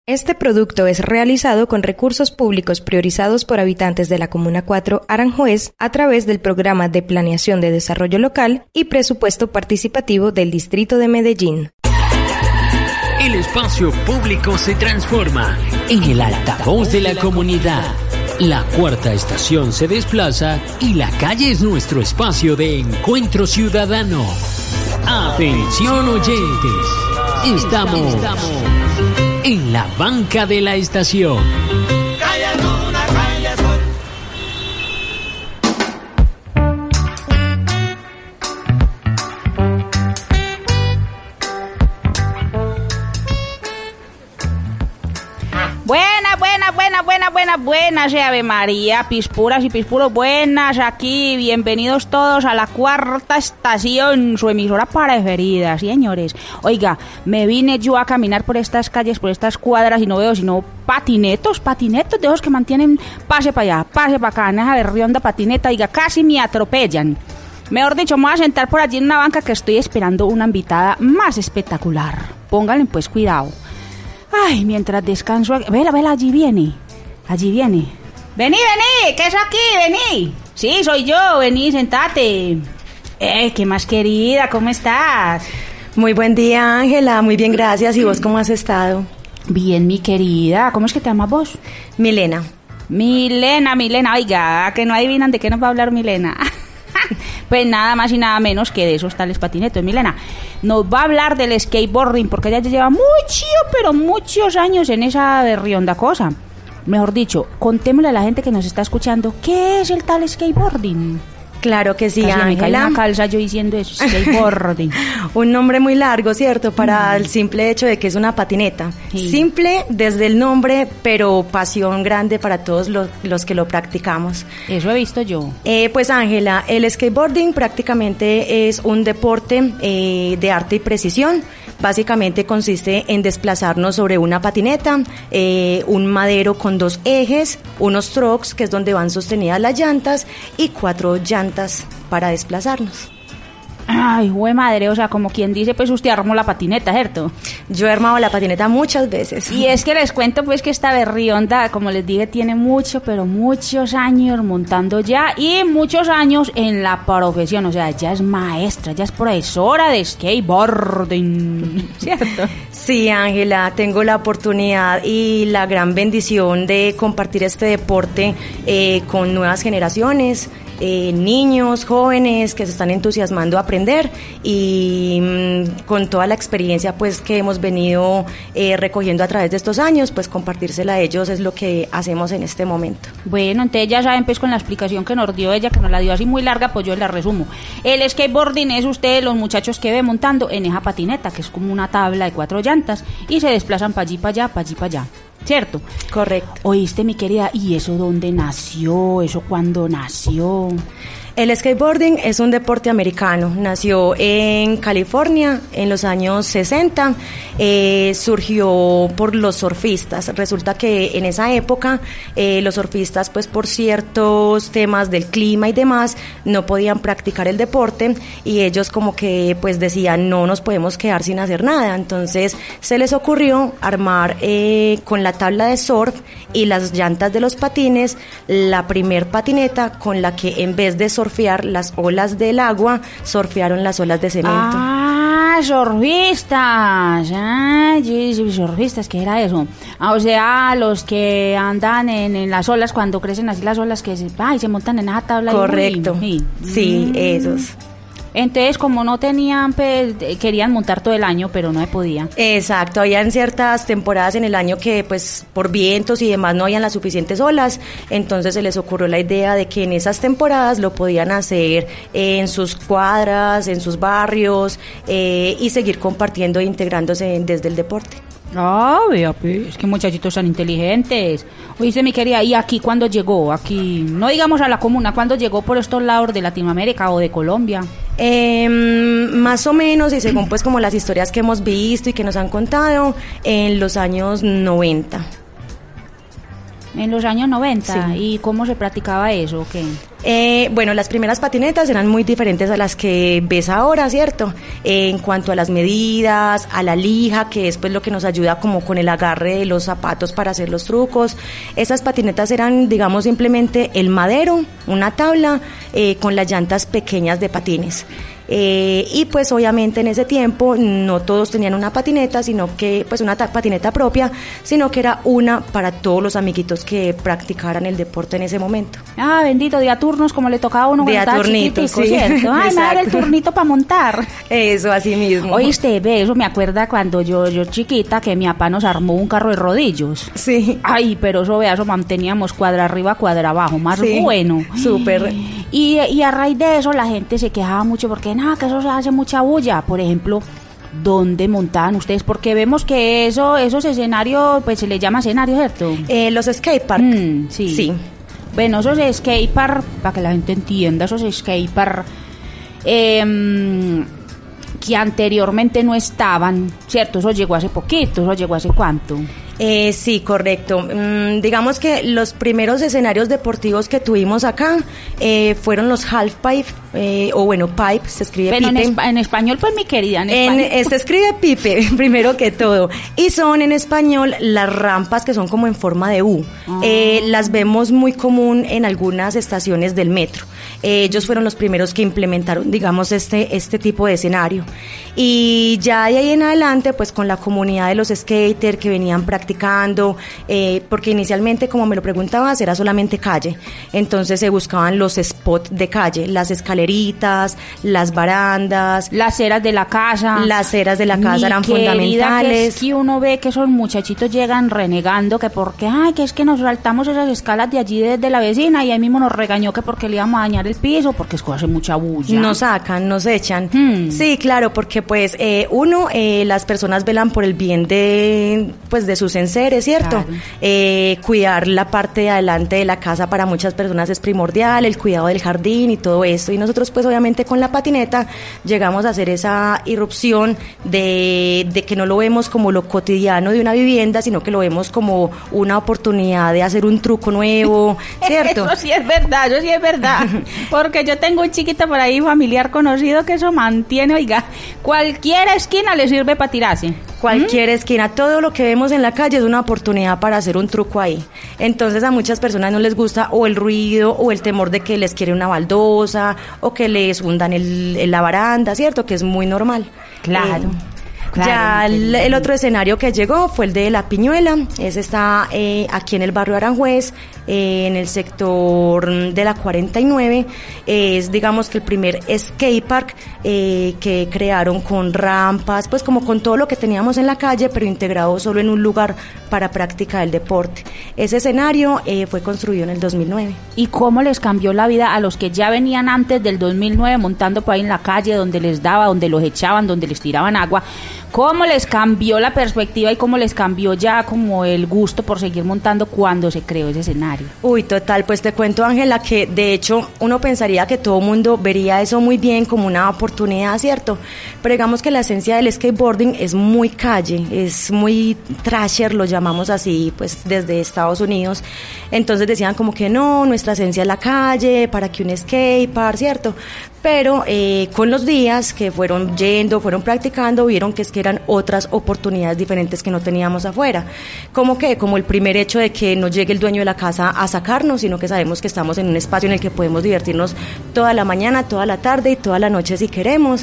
Este producto es realizado con recursos públicos priorizados por habitantes de la Comuna 4 Aranjuez a través del Programa de Planeación de Desarrollo Local y Presupuesto Participativo del Distrito de Medellín. El espacio público se transforma en el altavoz de la comunidad. La cuarta estación se desplaza y la calle es nuestro espacio de encuentro ciudadano. Atención oyentes, estamos en la banca de la estación. Buenas, Ave María, pispuras y pispuros, buenas aquí, bienvenidos todos a la cuarta estación, su emisora preferida, señores. Oiga, me vine yo a caminar por estas calles, por estas cuadras y no veo sino patinetos de esos que mantienen pase para allá, pase para acá, en esa berrionda patineta, oiga, casi me atropellan. Mejor dicho, me voy a sentar por allí en una banca que estoy esperando una invitada más espectacular. Pónganle pues cuidado. Ay, mientras descanso... Vela, allí viene. Vení, ¿qué es aquí? Vení. Sí, soy yo, vení, sentate. ¿Qué más, querida? ¿Cómo estás? Muy buen día, Ángela. Muy bien, gracias. ¿Y vos cómo has estado? Bien, mi querida. ¿Cómo es que te llamas vos? Milena. Milena. Oiga, que no adivinan de qué nos va a hablar Milena. Pues nada más y nada menos que de esos tales patinetos. Milena nos va a hablar del skateboarding, porque ella ya lleva muchos años en esa berrionda cosa. Mejor dicho, contémosle a la gente que nos está escuchando, ¿qué es el tal skateboarding? Claro que sí, Ángela. Me cae Ángela. una calza yo diciendo eso, skateboarding. Un nombre muy largo, ¿cierto? Para el simple hecho de que es una patineta. Sí. Simple desde el nombre, pero pasión grande para todos los que lo practicamos. Eso he visto yo. Pues Ángela, el skateboarding prácticamente es un deporte de arte y precisión. Básicamente consiste en desplazarnos sobre una patineta, un madero con 2 ejes, unos trucks, que es donde van sostenidas las llantas, y 4 llantas para desplazarnos. Ay, güey madre, o sea, como quien dice, pues usted armó la patineta, ¿cierto? Yo he armado la patineta muchas veces. Y es que les cuento pues que esta berrionda, como les dije, tiene muchos años montando ya y muchos años en la profesión, o sea, ella es maestra, ella es profesora de skateboarding, ¿cierto? Sí, Ángela, tengo la oportunidad y la gran bendición de compartir este deporte con nuevas generaciones, niños, jóvenes que se están entusiasmando a aprender y con toda la experiencia pues que hemos venido recogiendo a través de estos años, pues compartírsela a ellos es lo que hacemos en este momento. Bueno, entonces ya saben pues con la explicación que nos dio ella, que nos la dio así muy larga, pues yo la resumo. El skateboarding es usted, los muchachos que ve montando en esa patineta, que es como una tabla de 4 llantas y se desplazan para allí, para allá. ¿Cierto? Correcto. Oíste, mi querida, ¿y eso dónde nació? ¿Eso cuándo nació? El skateboarding es un deporte americano, nació en California en los años 60, surgió por los surfistas. Resulta que en esa época los surfistas pues por ciertos temas del clima y demás no podían practicar el deporte y ellos como que pues decían no nos podemos quedar sin hacer nada, entonces se les ocurrió armar con la tabla de surf y las llantas de los patines la primer patineta con la que en vez de surfear las olas del agua, surfearon las olas de cemento. Surfistas. Surfistas, ¿qué era eso? O sea, los que andan en las olas cuando crecen así las olas que se montan en esa tabla. Correcto. Sí, esos. Entonces, como no tenían, pues, querían montar todo el año, pero no se podía. Exacto, habían ciertas temporadas en el año que, pues, por vientos y demás no habían las suficientes olas, entonces se les ocurrió la idea de que en esas temporadas lo podían hacer en sus cuadras, en sus barrios, y seguir compartiendo e integrándose desde el deporte. Vea, pues, qué muchachitos tan inteligentes. Oíste, mi querida, ¿y aquí cuándo llegó? Aquí, no digamos a la comuna, ¿cuándo llegó por estos lados de Latinoamérica o de Colombia? Más o menos, y según pues como las historias que hemos visto y que nos han contado, en los años 90. En los años 90, sí. ¿Y cómo se practicaba eso? ¿Qué? Bueno, las primeras patinetas eran muy diferentes a las que ves ahora, ¿cierto? En cuanto a las medidas, a la lija, que es pues lo que nos ayuda como con el agarre de los zapatos para hacer los trucos. Esas patinetas eran, digamos, simplemente el madero, una tabla, con las llantas pequeñas de patines. Y pues obviamente en ese tiempo no todos tenían una patineta, sino que pues una patineta propia, sino que era una para todos los amiguitos que practicaran el deporte en ese momento. Ah, bendito, de a turnos como le tocaba a uno cuando estaba turnito, chiquitico, sí. ¿cierto? Ay, me da el turnito para montar. Eso, así mismo. Oíste, ve, eso me acuerda cuando yo chiquita que mi papá nos armó un carro de rodillos. Sí. Ay, pero eso, vea, eso manteníamos cuadra arriba, cuadra abajo, más sí, bueno. Súper. Y a raíz de eso la gente se quejaba mucho porque nada, que eso se hace mucha bulla. Por ejemplo, ¿dónde montaban ustedes? Porque vemos que esos escenarios, pues se les llama escenario, ¿cierto? Los skatepark. Sí. Sí. Bueno, esos skatepark, para que la gente entienda, esos skatepark que anteriormente no estaban, ¿cierto? Eso llegó hace poquito, ¿eso llegó hace cuánto? Sí, correcto. Digamos que los primeros escenarios deportivos que tuvimos acá fueron los half pipe, o bueno, pipe, se escribe Pero pipe. en español, pues mi querida, en español. Se escribe pipe, primero que todo. Y son en español las rampas que son como en forma de U. Las vemos muy común en algunas estaciones del metro. Ellos fueron los primeros que implementaron, digamos, este tipo de escenario. Y ya de ahí en adelante, pues con la comunidad de los skaters que venían practicando, porque inicialmente, como me lo preguntabas, era solamente calle. Entonces se buscaban los spots de calle, las escaleritas, las barandas. Las ceras de la casa. Las ceras de la casa eran fundamentales. Que es que uno ve que esos muchachitos llegan renegando que porque, ay, que es que nos saltamos esas escalas de allí desde la vecina y ahí mismo nos regañó que porque le íbamos a dañar el piso, porque es que hace mucha bulla. Nos sacan, nos echan. Sí, claro, porque pues las personas velan por el bien de sus enseres, ¿cierto? Claro. Cuidar la parte de adelante de la casa para muchas personas es primordial, el cuidado del jardín y todo esto. Y nosotros pues obviamente con la patineta llegamos a hacer esa irrupción de que no lo vemos como lo cotidiano de una vivienda, sino que lo vemos como una oportunidad de hacer un truco nuevo, ¿cierto? Eso sí es verdad. Porque yo tengo un chiquito por ahí familiar conocido que eso mantiene, oiga, cualquier esquina le sirve para tirarse. Cualquier esquina, todo lo que vemos en la calle es una oportunidad para hacer un truco ahí. Entonces a muchas personas no les gusta o el ruido o el temor de que les quiere una baldosa o que les hundan la baranda, ¿cierto? Que es muy normal. Claro. Ya el otro escenario que llegó fue el de La Piñuela. Ese está aquí en el barrio Aranjuez, en el sector de la 49. Es, digamos, que el primer skatepark que crearon con rampas, pues como con todo lo que teníamos en la calle, pero integrado solo en un lugar para practicar el deporte. Ese escenario fue construido en el 2009. ¿Y cómo les cambió la vida a los que ya venían antes del 2009 montando por ahí en la calle, donde les daba, donde los echaban, donde les tiraban agua? ¿Cómo les cambió la perspectiva y cómo les cambió ya como el gusto por seguir montando cuando se creó ese escenario? Uy, total, pues te cuento, Ángela, que de hecho uno pensaría que todo el mundo vería eso muy bien como una oportunidad, ¿cierto? Pero digamos que la esencia del skateboarding es muy calle, es muy trasher, lo llamamos así, pues desde Estados Unidos. Entonces decían como que no, nuestra esencia es la calle, para que un skatepark, ¿cierto? Pero con los días que fueron fueron practicando, vieron que es que eran otras oportunidades diferentes que no teníamos afuera. Como el primer hecho de que no llegue el dueño de la casa a sacarnos, sino que sabemos que estamos en un espacio en el que podemos divertirnos toda la mañana, toda la tarde y toda la noche si queremos,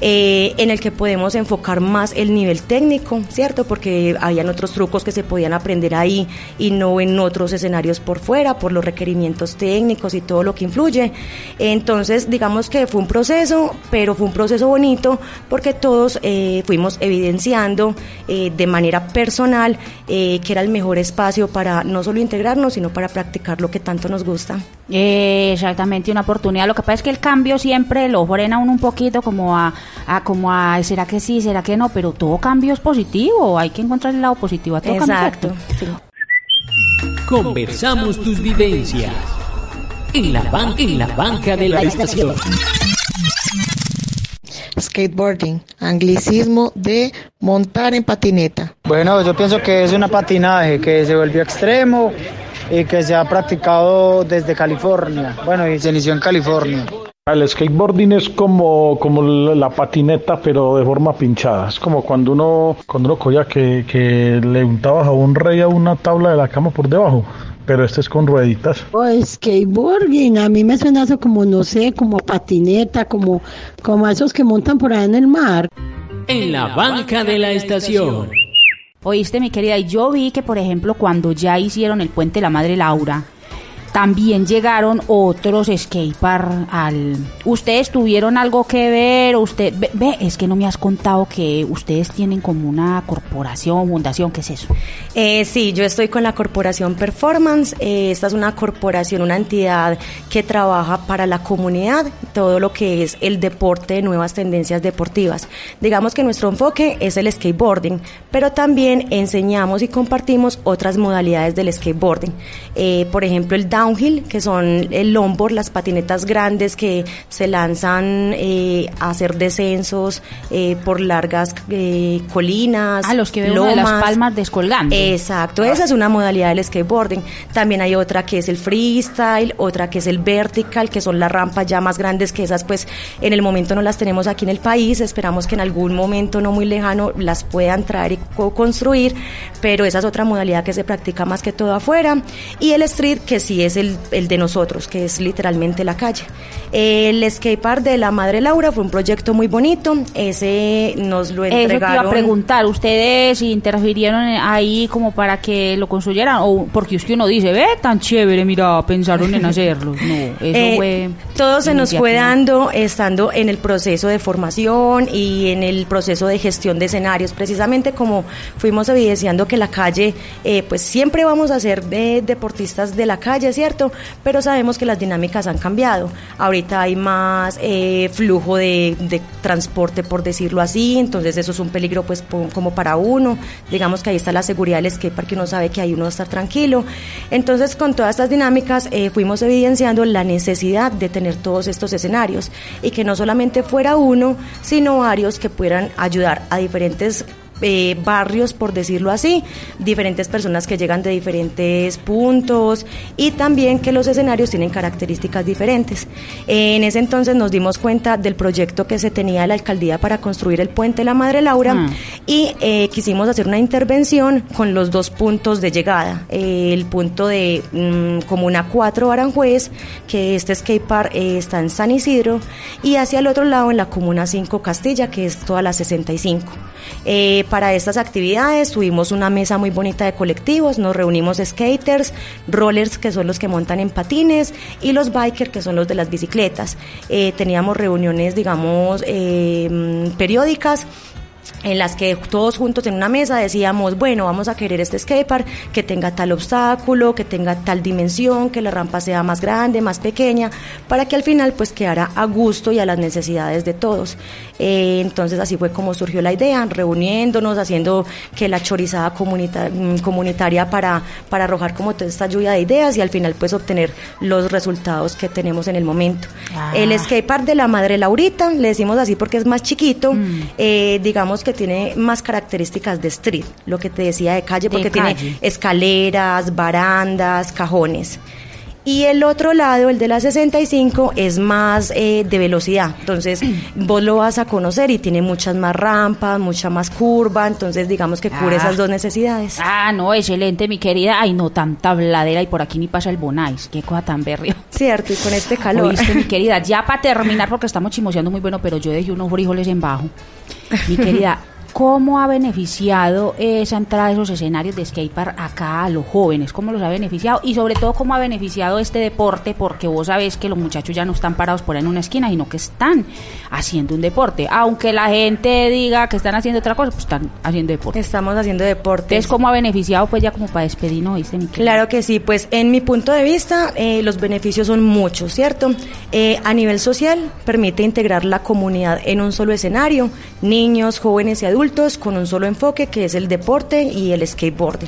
en el que podemos enfocar más el nivel técnico, ¿cierto? Porque habían otros trucos que se podían aprender ahí y no en otros escenarios por fuera, por los requerimientos técnicos y todo lo que influye. Entonces, digamos que fue un proceso, pero fue un proceso bonito porque todos fuimos evidenciando de manera personal que era el mejor espacio para no solo integrarnos, sino para practicar lo que tanto nos gusta. Exactamente, una oportunidad. Lo que pasa es que el cambio siempre lo frena uno un poquito como a ¿será que sí, será que no? Pero todo cambio es positivo, hay que encontrar el lado positivo a todo cambio. Exacto. Sí. Conversamos tus vivencias en la banca de la estación. Skateboarding, anglicismo de montar en patineta. Bueno, yo pienso que es un patinaje que se volvió extremo y que se ha practicado desde California. Bueno, y se inició en California. El skateboarding es como la patineta, pero de forma pinchada. Es como cuando uno cogía que le untabas a un rey a una tabla de la cama por debajo, pero este es con rueditas. Skateboarding, a mí me suena eso como, no sé, como patineta, como esos que montan por ahí en el mar. En la banca de la estación. Oíste, mi querida, y yo vi que, por ejemplo, cuando ya hicieron el puente de la Madre Laura, también llegaron otros skatepark ¿Ustedes tuvieron algo que ver? Es que no me has contado que ustedes tienen como una corporación, fundación, ¿qué es eso? Sí, yo estoy con la Corporación Performance. Esta es una corporación, una entidad que trabaja para la comunidad, todo lo que es el deporte, nuevas tendencias deportivas. Digamos que nuestro enfoque es el skateboarding, pero también enseñamos y compartimos otras modalidades del skateboarding. Por ejemplo, el downhill, que son el longboard, las patinetas grandes que se lanzan a hacer descensos por largas colinas, los que veo lomas. De las palmas descolgando. Exacto, esa es una modalidad del skateboarding. También hay otra que es el freestyle, otra que es el vertical, que son las rampas ya más grandes, que esas pues en el momento no las tenemos aquí en el país. Esperamos que en algún momento no muy lejano las puedan traer y construir, pero esa es otra modalidad que se practica más que todo afuera. Y el street, que sí es el de nosotros, que es literalmente la calle. El skatepark de la Madre Laura fue un proyecto muy bonito. Ese nos lo entregaron. Eso te iba a preguntar, ¿ustedes interfirieron ahí como para que lo construyeran? O porque es que uno dice, ve, tan chévere, mira, pensaron en hacerlo. No, eso fue... Todo se nos fue dando estando en el proceso de formación y en el proceso de gestión de escenarios, precisamente como fuimos evidenciando que la calle, pues siempre vamos a ser deportistas de la calle, ¿cierto? Pero sabemos que las dinámicas han cambiado. Ahorita hay más flujo de transporte, por decirlo así, entonces eso es un peligro pues como para uno. Digamos que ahí está la seguridad del skatepark, que uno sabe que ahí uno va a estar tranquilo. Entonces, con todas estas dinámicas fuimos evidenciando la necesidad de tener todos estos escenarios y que no solamente fuera uno, sino varios que puedan ayudar a diferentes barrios, por decirlo así, diferentes personas que llegan de diferentes puntos y también que los escenarios tienen características diferentes. En ese entonces nos dimos cuenta del proyecto que se tenía de la alcaldía para construir el puente de la Madre Laura y quisimos hacer una intervención con los dos puntos de llegada, el punto de Comuna 4 Aranjuez, que este skatepark está en San Isidro, y hacia el otro lado en la Comuna 5 Castilla, que es toda la 65. Para estas actividades tuvimos una mesa muy bonita de colectivos, nos reunimos skaters, rollers, que son los que montan en patines, y los bikers, que son los de las bicicletas. Teníamos reuniones, digamos, periódicas, en las que todos juntos en una mesa decíamos, bueno, vamos a querer este skatepark que tenga tal obstáculo, que tenga tal dimensión, que la rampa sea más grande, más pequeña, para que al final pues quedara a gusto y a las necesidades de todos. Entonces así fue como surgió la idea, reuniéndonos, haciendo que la chorizada comunitaria para arrojar como toda esta lluvia de ideas y al final pues obtener los resultados que tenemos en el momento. El skatepark de la Madre Laurita, le decimos así porque es más chiquito, digamos que tiene más características de street, lo que te decía de calle, porque tiene escaleras, barandas, cajones. Y el otro lado, el de la 65, es más de velocidad. Entonces, vos lo vas a conocer y tiene muchas más rampas, mucha más curva. Entonces, digamos que cubre esas dos necesidades. No, excelente, mi querida. Ay, no, tanta bladera y por aquí ni pasa el Bonais. Qué cosa tan berrio. Cierto, y con este calor. Oíste, mi querida, ya para terminar, porque estamos chimoseando muy bueno, pero yo dejé unos frijoles en bajo. Mi querida, ¿cómo ha beneficiado esa entrada de esos escenarios de skatepark acá a los jóvenes? ¿Cómo los ha beneficiado? Y sobre todo, ¿cómo ha beneficiado este deporte? Porque vos sabés que los muchachos ya no están parados por ahí en una esquina, sino que están haciendo un deporte. Aunque la gente diga que están haciendo otra cosa, pues están haciendo deporte. Estamos haciendo deporte. Entonces, ¿cómo ha beneficiado? Pues ya como para despedirnos, ¿viste? Claro que sí, pues en mi punto de vista, los beneficios son muchos, ¿cierto? A nivel social, permite integrar la comunidad en un solo escenario, niños, jóvenes y adultos, con un solo enfoque, que es el deporte y el skateboarding.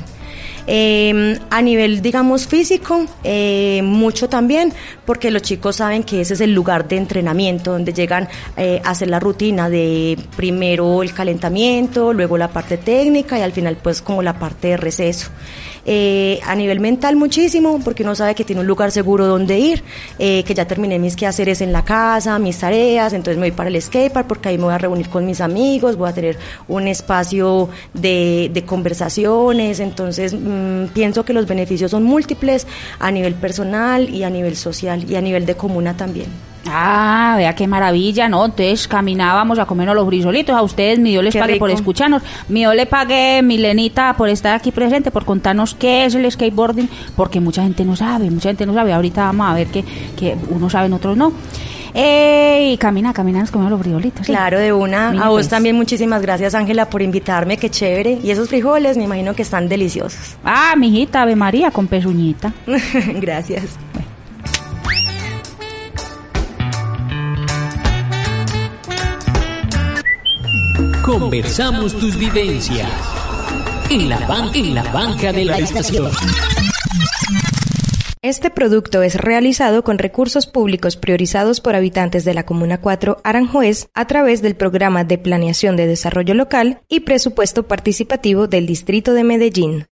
A nivel, digamos, físico, mucho también, porque los chicos saben que ese es el lugar de entrenamiento, donde llegan a hacer la rutina de primero el calentamiento, luego la parte técnica y al final pues como la parte de receso. a nivel mental muchísimo, porque uno sabe que tiene un lugar seguro donde ir, que ya terminé mis quehaceres en la casa, mis tareas, entonces me voy para el skatepark porque ahí me voy a reunir con mis amigos, voy a tener un espacio de conversaciones, entonces pienso que los beneficios son múltiples a nivel personal y a nivel social y a nivel de comuna también. Ah, vea qué maravilla, ¿no? Entonces caminábamos a comernos los frisolitos. A ustedes, mi Dios les pague por escucharnos. Mi Dios le pague, Milenita, por estar aquí presente, por contarnos qué es el skateboarding, porque mucha gente no sabe. Ahorita vamos a ver que unos saben, otros no. Y caminamos con los frijolitos. ¿Sí? Claro, de una. Mire, a vos pues. también muchísimas gracias, Ángela, por invitarme, qué chévere. Y esos frijoles me imagino que están deliciosos. Ah, mijita, Ave María, con pezuñita. Gracias. Conversamos tus vivencias en la banca de la estación. Este producto es realizado con recursos públicos priorizados por habitantes de la Comuna 4 Aranjuez a través del Programa de Planeación de Desarrollo Local y Presupuesto Participativo del Distrito de Medellín.